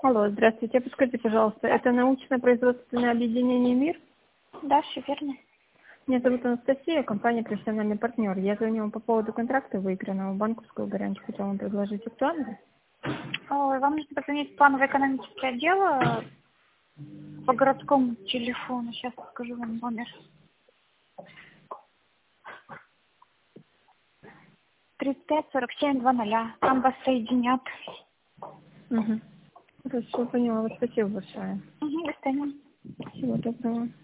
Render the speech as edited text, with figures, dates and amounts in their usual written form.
Алло, здравствуйте. Подскажите, пожалуйста, это научно-производственное объединение «Мир»? Да, все верно. Меня зовут Анастасия, компания «Профессиональный партнер». Я звоню вам по поводу контракта, выигранного банковскую гарантию. Хотела вам предложить актуально. Ой, вам нужно позвонить в планово-экономический отдел по городскому телефону. Сейчас скажу вам номер. 35-47-00. Там вас соединят. Угу. Хорошо, поняла. Спасибо большое. Угу, до свидания. Всего доброго.